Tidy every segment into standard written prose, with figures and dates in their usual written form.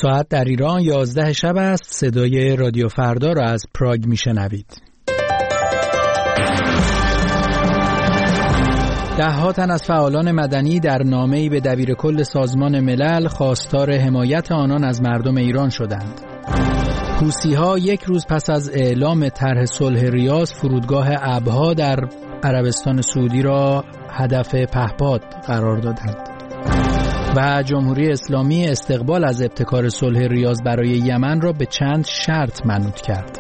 ساعت در ایران 11 شب است. صدای رادیو فردا را از پراگ میشنوید. ده‌ها تن از فعالان مدنی در نامه‌ای به دبیرکل سازمان ملل خواستار حمایت آنان از مردم ایران شدند. حوثی‌ها یک روز پس از اعلام طرح صلح ریاض فرودگاه ابها در عربستان سعودی را هدف پهپاد قرار دادند. و جمهوری اسلامی استقبال از ابتکار صلح ریاض برای یمن را به چند شرط منوط کرد.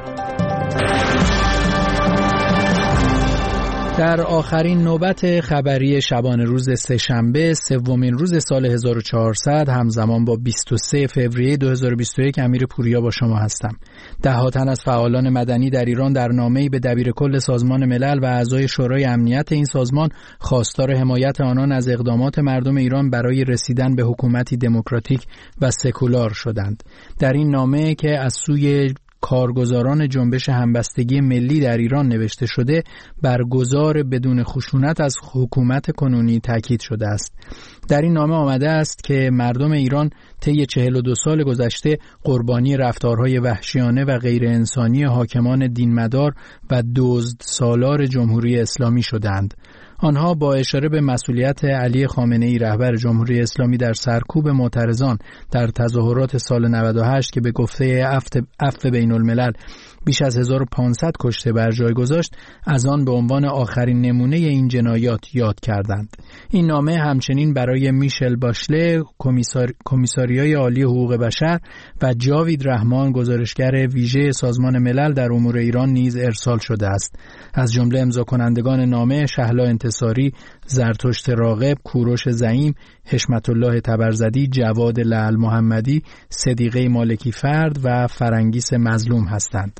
در آخرین نوبت خبری شبانه روز سه‌شنبه سومین روز سال 1400 همزمان با 23 فوریه 2021 امیر پوریا با شما هستم. ده‌ها تن از فعالان مدنی در ایران در نامه‌ای به دبیرکل سازمان ملل و اعضای شورای امنیت این سازمان خواستار حمایت آنان از اقدامات مردم ایران برای رسیدن به حکومتی دموکراتیک و سکولار شدند. در این نامه که از سوی کارگزاران جنبش همبستگی ملی در ایران نوشته شده، برگزار بدون خشونت از حکومت کنونی تاکید شده است. در این نامه آمده است که مردم ایران طی 42 سال گذشته قربانی رفتارهای وحشیانه و غیر انسانی حاکمان دینمدار و دزد سالار جمهوری اسلامی شدند. آنها با اشاره به مسئولیت علی خامنه‌ای رهبر جمهوری اسلامی در سرکوب معترضان در تظاهرات سال 98 که به گفته عفو بین الملل بیش از 1500 کشته بر جای گذاشت، از آن به عنوان آخرین نمونه این جنایات یاد کردند. این نامه همچنین برای میشل باشله، کمیساریای عالی حقوق بشر و جاوید رحمان، گزارشگر ویژه سازمان ملل در امور ایران نیز ارسال شده است. از جمله امضا کنندگان نامه شهلا انتصاری، زرتشت راغب، کوروش زعیم، حشمت الله تبرزدی، جواد لعل محمدی، صدیقه مالکی فرد و فرنگیس مظلوم هستند.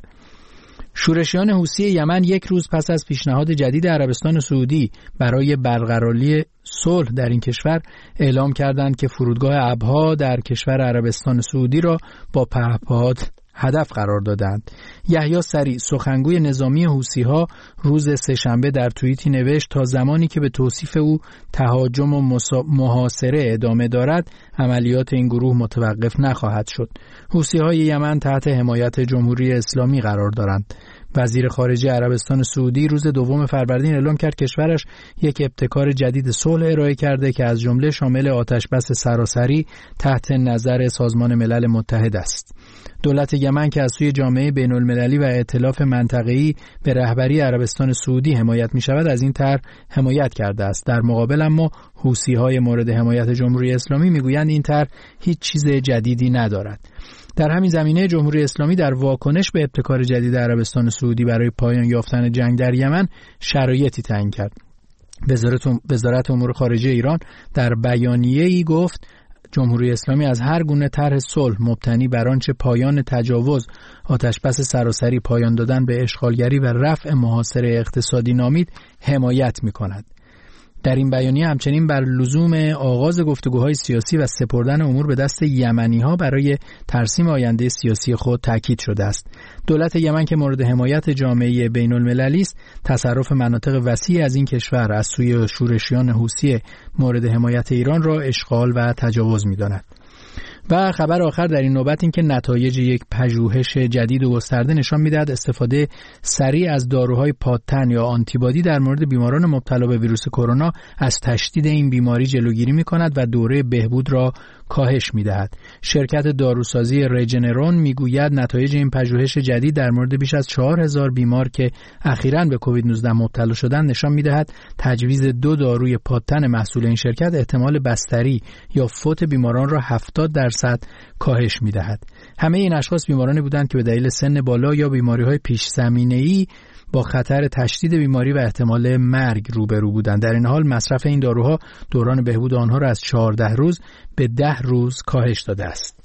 شورشیان حوثی یمن یک روز پس از پیشنهاد جدید عربستان سعودی برای برقراری صلح در این کشور اعلام کردند که فرودگاه ابها در کشور عربستان سعودی را با پهپاد هدف قرار دادند. یحیی سریع، سخنگوی نظامی حوثی‌ها، روز سه‌شنبه در توییتی نوشت تا زمانی که به توصیف او تهاجم و محاصره ادامه دارد، عملیات این گروه متوقف نخواهد شد. حوثی‌های یمن تحت حمایت جمهوری اسلامی قرار دارند. وزیر خارجه عربستان سعودی روز 2 فروردین اعلام کرد کشورش یک ابتکار جدید صلح ارائه کرده که از جمله شامل آتش‌بس سراسری تحت نظر سازمان ملل متحد است. دولت یمن که از سوی جامعه بین‌المللی و ائتلاف منطقه‌ای به رهبری عربستان سعودی حمایت می‌شود، از این طرح حمایت کرده است. در مقابل اما حوثی‌های مورد حمایت جمهوری اسلامی می‌گویند این طرح هیچ چیز جدیدی ندارد. در همین زمینه جمهوری اسلامی در واکنش به ابتکار جدید عربستان سعودی برای پایان یافتن جنگ در یمن شرایطی تعیین کرد. وزارت امور خارجه ایران در بیانیه‌ای گفت جمهوری اسلامی از هر گونه طرح صلح مبتنی بر آنچه پایان تجاوز، آتش‌بس سراسری، پایان دادن به اشغالگری و رفع محاصره اقتصادی نامید حمایت می‌کند. در این بیانیه همچنین بر لزوم آغاز گفتگوهای سیاسی و سپردن امور به دست یمنی‌ها برای ترسیم آینده سیاسی خود تاکید شده است. دولت یمن که مورد حمایت جامعه بین‌المللی است، تصرف مناطق وسیعی از این کشور از سوی شورشیان حوثی مورد حمایت ایران را اشغال و تجاوز می‌داند. و خبر آخر در این نوبت این که نتایج یک پژوهش جدید و گسترده نشان می‌دهد استفاده سریع از داروهای پادتن یا آنتیبادی در مورد بیماران مبتلا به ویروس کرونا از تشدید این بیماری جلوگیری می‌کند و دوره بهبود را کاهش می‌دهد. شرکت داروسازی رژنرون می‌گوید نتایج این پژوهش جدید در مورد بیش از 4000 بیمار که اخیراً به کووید 19 مبتلا شدند نشان می‌دهد تجویز 2 داروی پادتن محصول این شرکت احتمال بستری یا فوت بیماران را 70% کاهش می‌دهد. همه این اشخاص بیمارانی بودند که به دلیل سن بالا یا بیماری‌های پیش‌زمینه‌ای با خطر تشدید بیماری و احتمال مرگ روبرو بودند. در این حال مصرف این داروها دوران بهبود آنها را از 14 روز به 10 روز کاهش داده است.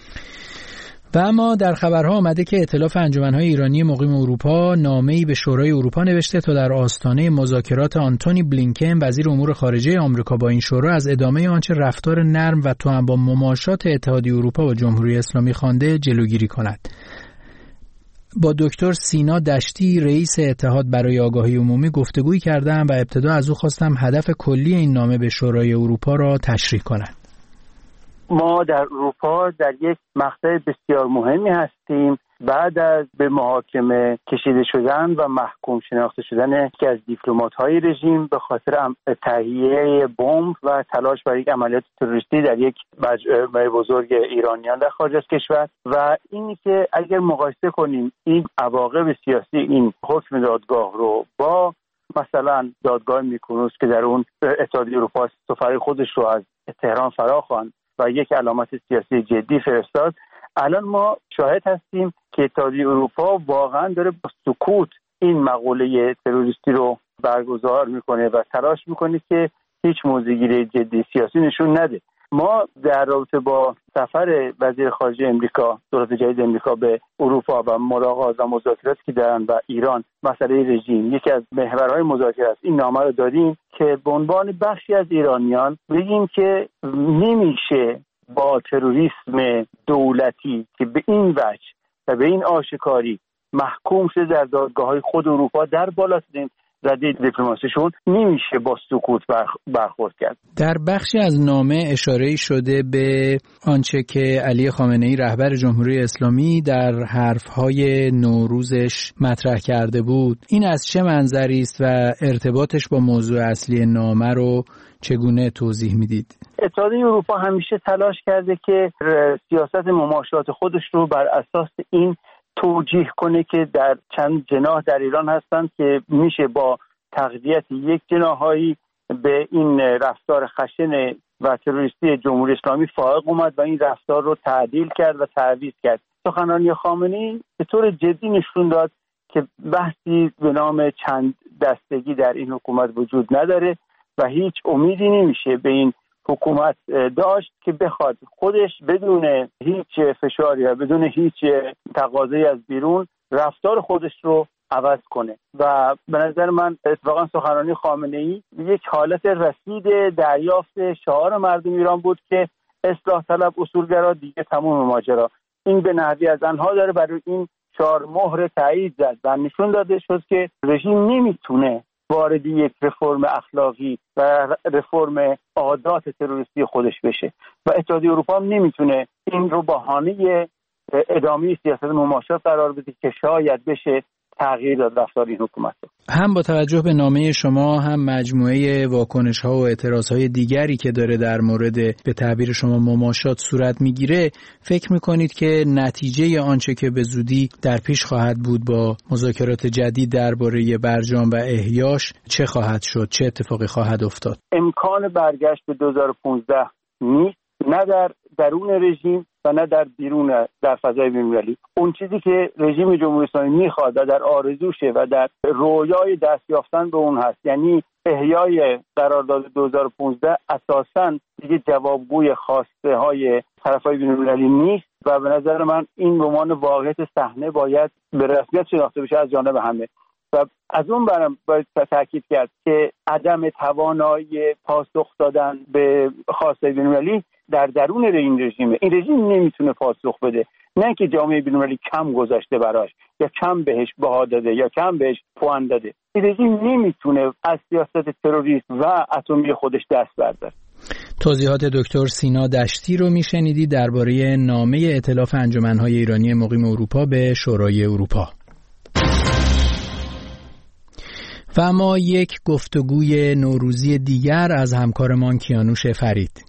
و اما در خبرها آمده که ائتلاف انجمن‌های ایرانی مقیم اروپا نامه‌ای به شورای اروپا نوشته تا در آستانه مذاکرات آنتونی بلینکن وزیر امور خارجه آمریکا با این شورا از ادامه آنچه رفتار نرم و توأم با مماشات اتحادیه اروپا و جمهوری اسلامی خوانده جلوگیری کند. با دکتر سینا دشتی رئیس اتحاد برای آگاهی عمومی گفتگویی کردم و ابتدا از او خواستم هدف کلی این نامه به شورای اروپا را تشریح کند. ما در اروپا در یک مقطع بسیار مهمی هستیم بعد از به محاکمه کشیده شدن و محکوم شناخته شدن یکی از دیپلمات‌های رژیم به خاطر تهیه بمب و تلاش برای یک عملیات تروریستی در یک مجمع بزرگ ایرانیان در خارج از کشور. و اینی که اگر مقایسه کنیم این عواقب سیاسی این حکم دادگاه رو با مثلا دادگاه میکونوس که در اون اتحادیه اروپا سفیر خودش رو از تهران فراخواند و یک علامت سیاسی جدی فرستاد، الان ما شاهد هستیم که اتحادیه اروپا واقعا داره با سکوت این مقوله تروریستی رو برگزار میکنه و تلاش میکنه که هیچ موضع‌گیری جدی سیاسی نشون نده. ما در رابطه با سفر وزیر خارجه امریکا، دولت جدید امریکا به اروپا و ملاقات و مذاکراتی که دارن و ایران مسئله رژیم یکی از محورهای مذاکره است، این نامه رو دادیم که به عنوان بخشی از ایرانیان بگیم که نمیشه با تروریسم دولتی که به این وجه و به این آشکاری محکوم شده در دادگاه‌های خود اروپا در بالاترین رده دیپلماسیشون، نمیشه با سکوت برخورد کرد. در بخشی از نامه اشاره شده به آنچه که علی خامنه‌ای رهبر جمهوری اسلامی در حرف‌های نوروزش مطرح کرده بود. این از چه منظری است و ارتباطش با موضوع اصلی نامه رو چگونه توضیح میدید؟ اتحادیه اروپا همیشه تلاش کرده که سیاست مماشات خودش رو بر اساس این توجیه کنه که در چند جناح در ایران هستند که میشه با تقویت یک جناحایی به این رفتار خشن و تروریستی جمهوری اسلامی فائق اومد و این رفتار رو تعدیل کرد و تعویض کرد. سخنرانی خامنه‌ای به طور جدی نشون داد که بحثی به نام چند دستگی در این حکومت وجود نداره و هیچ امیدی نمیشه به این حکومت داشت که بخواد خودش بدون هیچ فشاری و بدون هیچ تقاضایی از بیرون رفتار خودش رو عوض کنه. و به نظر من اتفاقا سخنرانی خامنه‌ای یک حالت رسید دریافت شعار مردم ایران بود که اصلاح طلب اصولگرا دیگه تمام ماجرا. این به نحوی از آنها داره برای این شعار مهر تایید زد و نشون داده شد که رژیم نمیتونه وارد یک رفرم اخلاقی و رفرم عادات تروریستی خودش بشه و اتحادیه اروپا هم نمیتونه این رو بهانه ادامه سیاست مماشات قرار بده که شاید بشه تغییر داد رفتار این حکومت. هم با توجه به نامه شما هم مجموعه واکنش‌ها و اعتراض‌های دیگری که داره در مورد به تعبیر شما مماشات صورت میگیره، فکر میکنید که نتیجه آنچه که به زودی در پیش خواهد بود با مذاکرات جدید درباره برجام و احیاش چه خواهد شد؟ چه اتفاقی خواهد افتاد؟ امکان برگشت به 2015 نیست، نه در درون رژیم و نه در بیرون در فضای بین‌المللی. اون چیزی که رژیم جمهوری اسلامی میخواد و در آرزوشه و در رویای دست یافتن به اون هست، یعنی احیای قرارداد 2015 اساساً دیگه جوابگوی خواسته های طرفای بین‌المللی نیست و به نظر من این به عنوان واقعیت صحنه باید به رسمیت شناخته بشه از جانب همه. و از اون برم باید تاکید کرد که عدم توانایی پاسخ دادن به خواسته بین‌المللی در درون این رژیمه. این رژیم نمیتونه پاسخ بده، نه که جامعه بین‌المللی کم گذاشته براش یا کم بهش بها داده یا کم بهش پوان داده. این رژیم نمیتونه از سیاست تروریسم و اتمی خودش دست برداره. توضیحات دکتر سینا دشتی رو میشنیدی درباره نامه ائتلاف انجمن‌های ایرانی مقیم اروپا به شورای اروپا. و اما یک گفتگوی نوروزی دیگر از همکارمان کیانوش فرید.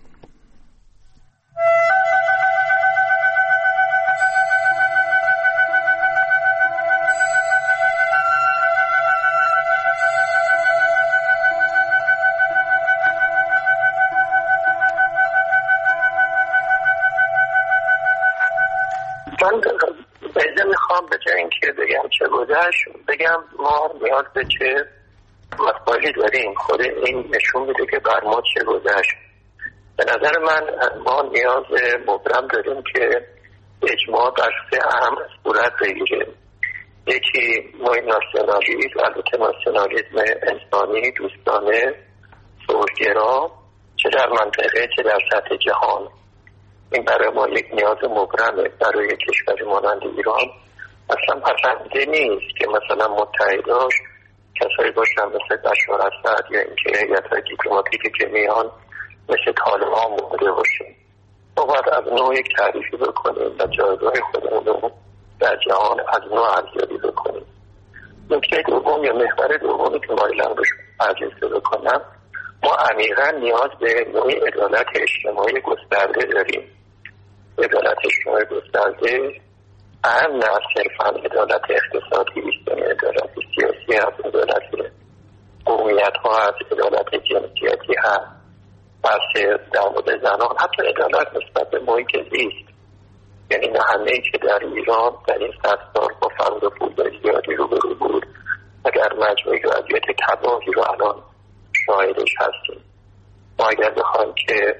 من بهده میخوام به جای اینکه بگم چه گذشت بگم ما نیاز به چه مسائلی داریم. خود این نشون میده که بر ما چه گذشت. به نظر من ما نیاز مبرم داریم که اجماع بر سه اهم صورت بگیره. یکی نوع ناسیونالیسم، البته ناسیونالیسم انسانی، دوستانه، صلح‌گرا، چه در منطقه چه در سطح جهان. این برای ما یک نیاز مبرمه. برای کشور مانند ایران اصلا پسنده نیست که مثلا متحداش کسایی باشن مثل بشار اسد یا اینکه هیئت‌های دیپلماتیکی که میان مثل طالبان بوده باشیم. ما باید از نوع یک تعریفی بکنیم و جایگاه خودمون رو در جهان از نوع ارزیابی بکنیم. نکته دوم یا محور دومی که مایلم روش برجسته بکنم، ما عمیقا نیاز به نوعی عدالت اجتماعی گسترده داریم. عدالت اجتماعی گسترده اهم نه صرفا عدالت اقتصادی است، یعنی عدالت سیاسی هست، عدالت قومیت ها هست، عدالت جنسیتی هست، بحث در مورد زنان، حتی عدالت نسبت به محیط زیست. یعنی نهنه‌ای که در ایران در این 100 سال با فقر و پول زیادی روبرو بود و در مجموعه وضعیت تباهی رو الان شاهدش هستیم. ما اگر بخوایم که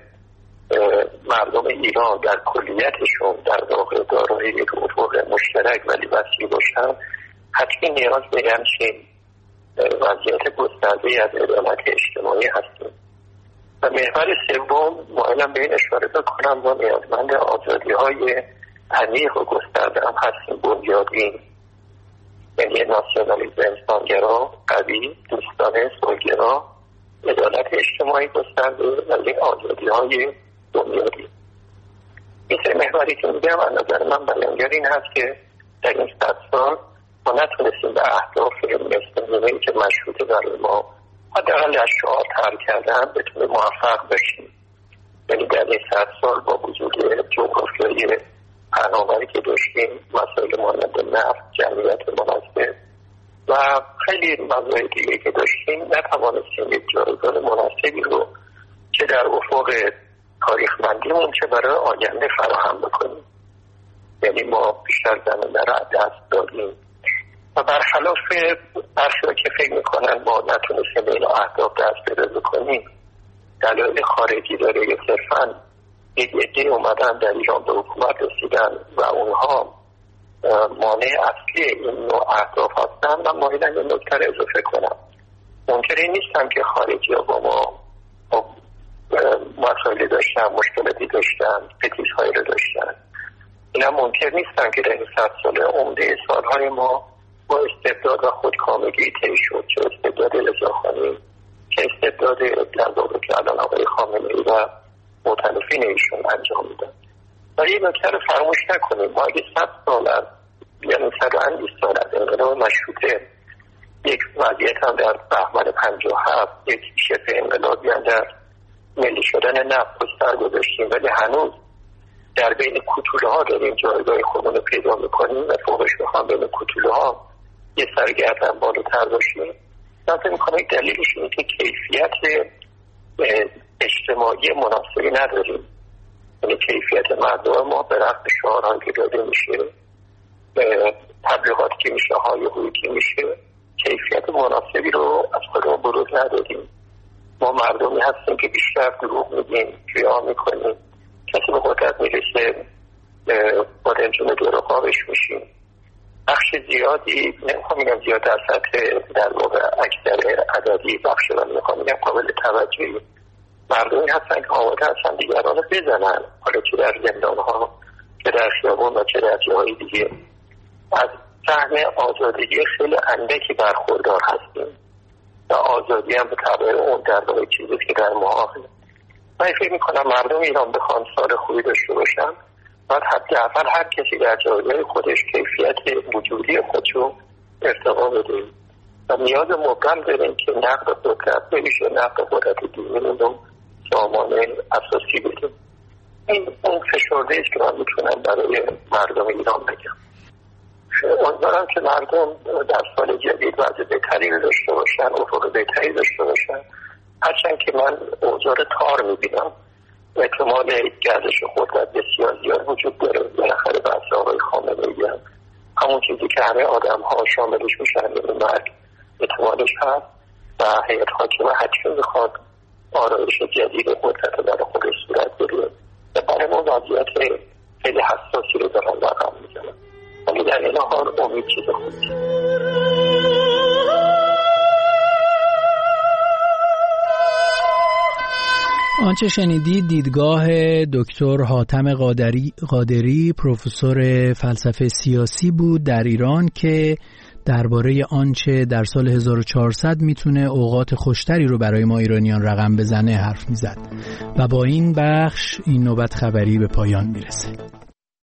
مردم ایران در کلیتشون در واقع دارای یک افق مشترک ولی وسیع باشن، حتمی نیاز به همچین وضعیت گسترده از عدالت اجتماعی هستیم. و محور سوم مایلم به این اشاره بکنم، ما نیازمند آزادی‌های عمیق و گسترده هم هستیم، بنیادین. یعنی ناسیونالیسم انسانگرا قوی، دوستانه صلح‌گرا، عدالت اجتماعی گسترده و آزادی‌های بنیادین. این سه محوری که میگم از نظر من بیانگر این هست که در این 100 سال ما نتونستیم به اهداف مستقیمی که مشروطه برای ما حداقل از شعار طرح کردن بتونه موفق بشیم. یعنی در این 100 سال با وجود جغرافیای پهناوری که داشتیم، مسائل مانند نفت، جمعیت مناسب و خیلی مسائل دیگه که داشتیم، نتوانستیم یک جایگاه مناسبی رو که در افق تاریخمندیمون چه برای آینده فراهم بکنیم. یعنی ما بیشتر زمینه را دست دادیم و برخلاف برخی که فکر میکنن ما نتونستیم به این اهداف دست پیدا بکنیم، دلایل خارجی داره یا صرفاً یک عده اومدن در ایران به حکومت رسیدن و اونها مانع اصلی این نوع اهداف هستن، من مایلم این نکته رو اضافه کنم. منکر این نیستم که خارجی ها با ما مسائلی داشتن، مشکلاتی داشتن، پتیش‌هایی رو داشتن. اینا منکر نیستم که در این 100 سال عمده سالهای ما با استبداد و خودکامگی طی شد، چه استبداد رضاخانی، چه استبداد در واقع که الان آقای خامنه‌ای و متلفین ایشون انجام میدن. ولی این نکته رو فراموش نکنیم، ما اگه 100 سال از یعنی 120 سال از انقلاب مشروطه یک وضعیت هم در بهمن 57 یک شبه انقلابی هم در ملی شدن نفت بستر گذاشتیم، ولی هنوز در بین کوتوله ها داریم جایگاه خودمون رو پیدا میکنیم و فوقش بخوام بین کوتوله ها یه سرگردن بالاتر باشیم. من فکر میکنم یک دلیلش اینه که کیفیت اجتماعی مناسبی نداریم. یعنی کیفیت مردم ما به رغم شعارهایی که داده میشه، تبلیغاتی که میشه، هایهویی که میشه، کیفیت مناسبی رو از خودمون بروز ندادیم. ما مردمی هستیم که بیشتر دروغ میگیم، ریا میکنیم، کسی به قدرت میرسه با رنجون دروغابش میشیم. بخش زیادی، نمیخوام میگم زیاد در سطح در واقع اکثر عددی بخش رو نمیخوام میگم قابل توجهی، مردمی هستن که آماده هستن دیگران رو بزنن، حالا چه در زندان ها، چه در خیابون و چه در جاهای دیگه. از سهم آزادگی خیلی اندکی برخوردار هستیم و آزادی هم به تبع اون در واقع چیزی که در معاهده. من فکر میکنم مردم ایران بخوان سال خوبی داشته باشن، باید حداقل هر کسی در جایگاه خودش کیفیت وجودی خودشو ارتقا بده و نیاز مبرم داریم که نقد قدرت نمیشه، نقد قدرت دینی رو سامانه اساسی بده. این اون فشرده است که من میتونم برای مردم ایران بگم. امیدوارم که مردم در سال جدید وضع بهتری رو داشته باشن، افق بهتری داشته باشن. هرچند که من اوضاع تار میبینم، احتمال گردش قدرت بسیار زیاد وجود داره. بالاخره بحث آقای خامنه‌ای هم همون چیزی که همه آدم ها شاملش میشن، یعنی مرگ احتمالش هست و هیئت حاکمه حتمی میخواد آرایش جدید قدرت برای خودش صورت بده و برای ما وضعیت خیلی حساسی رو دارن رقم میزنن، ولی در این حال امید چیز خوبی. آنچه شنیدید دیدگاه دکتر حاتم قادری پروفسور فلسفه سیاسی بود در ایران که درباره آنچه در سال 1400 میتونه اوقات خوشتری رو برای ما ایرانیان رقم بزنه حرف میزد و با این بخش این نوبت خبری به پایان میرسه.